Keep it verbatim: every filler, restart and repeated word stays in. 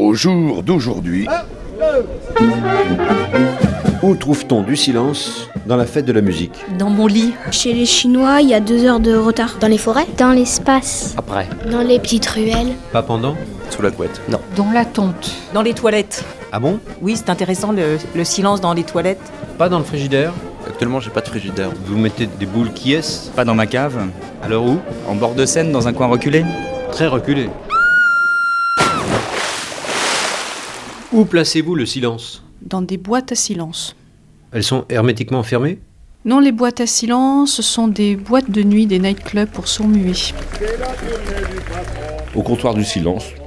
Au jour d'aujourd'hui... Où trouve-t-on du silence dans la fête de la musique ? Dans mon lit. Chez les Chinois, il y a deux heures de retard. Dans les forêts ? Dans l'espace. Après. Dans les petites ruelles. Pas pendant ? Sous la couette. Non. Dans la tente. Dans les toilettes. Ah bon ? Oui, c'est intéressant le, le silence dans les toilettes. Pas dans le frigidaire ? Actuellement, j'ai pas de frigidaire. Vous mettez des boules qui est-ce ? Pas dans ma cave. Alors où ? En bord de Seine, dans un coin reculé. Très reculé. Où placez-vous le silence ? Dans des boîtes à silence. Elles sont hermétiquement fermées ? Non, les boîtes à silence, ce sont des boîtes de nuit, des nightclubs pour sourds muets. Au comptoir du silence,